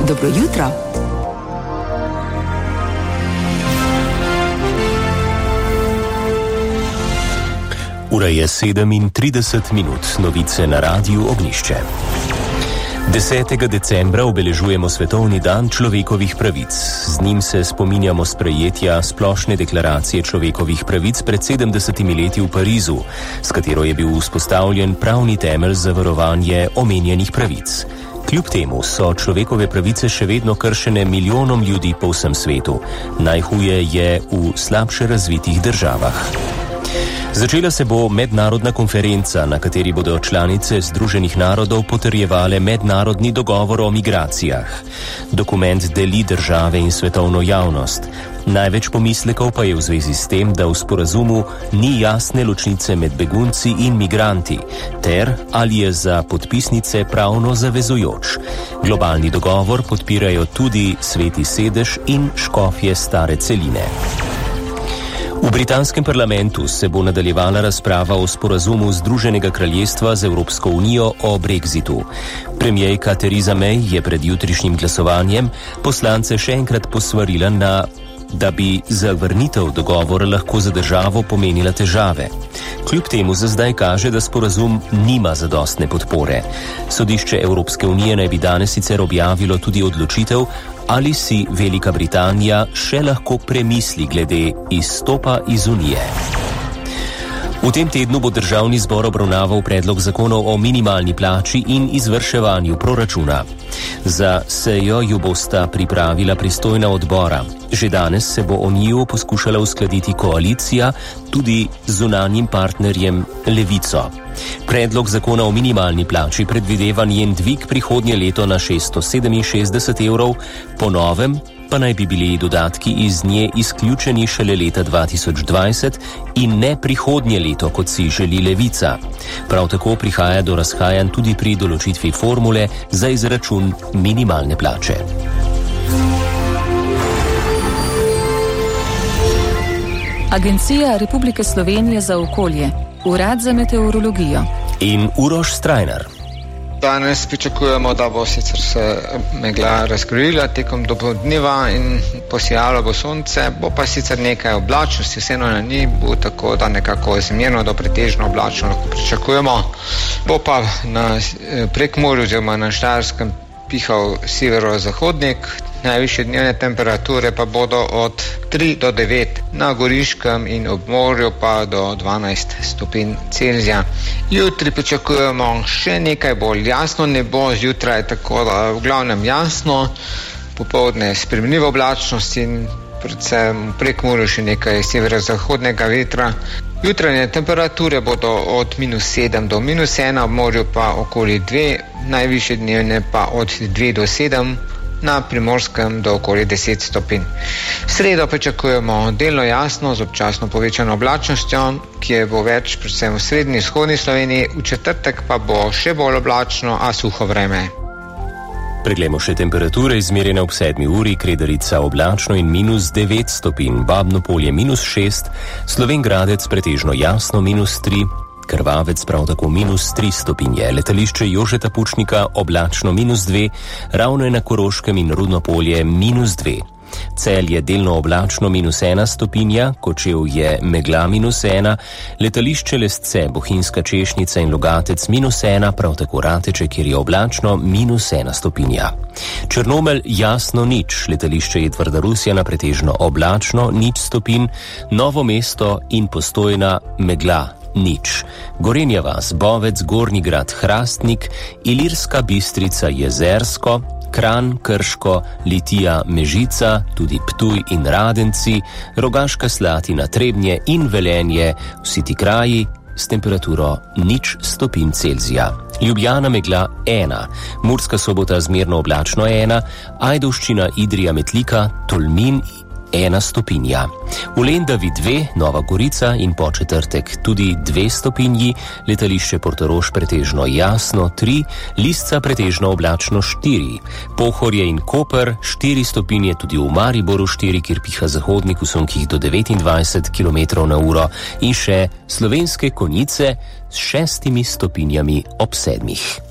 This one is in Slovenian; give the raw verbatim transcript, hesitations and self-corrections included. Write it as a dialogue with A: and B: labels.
A: Dobro jutro.
B: Ura je sedemintrideset minut, novice na Radiu Ognjišče. desetega decembra obeležujemo Svetovni dan človekovih pravic. Z njim se spominjamo sprejetja Splošne deklaracije človekovih pravic pred sedemdesetimi leti v Parizu, s katero je bil vzpostavljen pravni temelj za varovanje omenjenih pravic. Kljub temu so človekove pravice še vedno kršene milijonom ljudi po vsem svetu. Najhuje je v slabše razvitih državah. Začela se bo mednarodna konferenca, na kateri bodo članice Združenih narodov potrjevale mednarodni dogovor o migracijah. Dokument deli države in svetovno javnost. Največ pomislekov pa je v zvezi s tem, da v sporazumu ni jasne ločnice med begunci in migranti, ter ali je za podpisnice pravno zavezujoč. Globalni dogovor podpirajo tudi Sveti sedež in škofje Stare celine. V britanskem parlamentu se bo nadaljevala razprava o sporazumu Združenega kraljestva z Evropsko unijo o brexitu. Premierka Theresa May je pred jutrišnjim glasovanjem poslance še enkrat posvarila, na, da bi zavrnitev dogovora lahko za državo pomenila težave. Kljub temu za zdaj kaže, da sporazum nima zadostne podpore. Sodišče Evropske unije naj bi danes sicer objavilo tudi odločitev, ali si Velika Britanija še lahko premisli glede izstopa iz Unije. V tem tednu bo državni zbor obravnaval predlog zakonov o minimalni plači in izvrševanju proračuna. Za sejo ju bosta pripravila pristojna odbora. Že danes se bo o njiju poskušala uskladiti koalicija, tudi z zunanjim partnerjem Levico. Predlog zakona o minimalni plači predvideva njen dvig prihodnje leto na šeststo sedeminšestdeset evrov, po novem pa naj bi bili dodatki iz nje izključeni šele leta dva tisoč dvajset in ne prihodnje leto, kot si želi Levica. Prav tako prihaja do razhajanj tudi pri določitvi formule za izračun minimalne plače.
A: Agencija Republike Slovenije za okolje, Urad za meteorologijo
B: in Uroš Strajnar.
C: Danes pričakujemo, da bo sicer se megla razkrila tekom dopoldneva in posijalo bo sonce, bo pa sicer nekaj oblačnosti, vseeno na njih bo tako, da nekako zmerno do pretežno oblačno lahko pričakujemo. Bo pa na Prekmurju oziroma na Štajerskem pihal severozahodnik, najvišje dnevne temperature pa bodo od tri do devet, na Goriškem in ob morju pa do dvanajst stopinj Celzija. Jutri pričakujemo še nekaj bolj jasno nebo, zjutraj tako da v glavnem jasno, popoldne spremljivo oblačnost in predvsem v Prekmurju še nekaj severozahodnega vetra. Jutranje temperature bodo od minus sedem do minus ena, ob morju pa okoli dve, najvišje dnevne pa od dve do sedem, na Primorskem do okoli deset stopinj. Sredo pričakujemo delno jasno z občasno povečano oblačnostjo, ki je bo več predvsem v srednji in vzhodni Sloveniji, v četrtek pa bo še bolj oblačno, a suho vreme.
B: Preglejmo še temperature, izmerjene ob sedmi uri, Kredarica oblačno in minus devet stopinj, Babno Polje minus šest, Slovenj Gradec pretežno jasno minus tri, Krvavec prav tako minus tri stopinje, letališče Jožeta Pučnika oblačno minus dve, Ravno je na Koroškem in Rudno Polje minus dve. Celje delno oblačno minus ena stopinja, Kočevje megla minus ena, letališče Lesce, Bohinjska Češnica in Logatec minus ena, prav tako Rateče, kjer je oblačno minus ena stopinja. Črnomelj jasno nič, letališče Edvarda Rusjana pretežno oblačno nič stopinj, Novo mesto in Postojna megla nič. Gorenja vas, Bovec, Gornji Grad, Hrastnik, Ilirska Bistrica, Jezersko, Kranj, Krško, Litija, Mežica, tudi Ptuj in Radenci, Rogaška Slatina, Trebnje in Velenje, vsi ti kraji s temperaturo nič stopinj Celzija. Ljubljana megla ena, Murska Sobota zmerno oblačno ena, Ajdovščina, Idrija, Metlika, Tolmin ena stopinja. V Lendavi dve, Nova Gorica in po četrtek tudi dve stopinji, letališče Portorož pretežno jasno tri, Lisca pretežno oblačno štiri, Pohorje in Koper štiri stopinje, tudi v Mariboru štiri, kjer piha zahodnik v sunkih do devetindvajset kilometrov na uro in še Slovenske Konjice s šestimi stopinjami ob sedmih.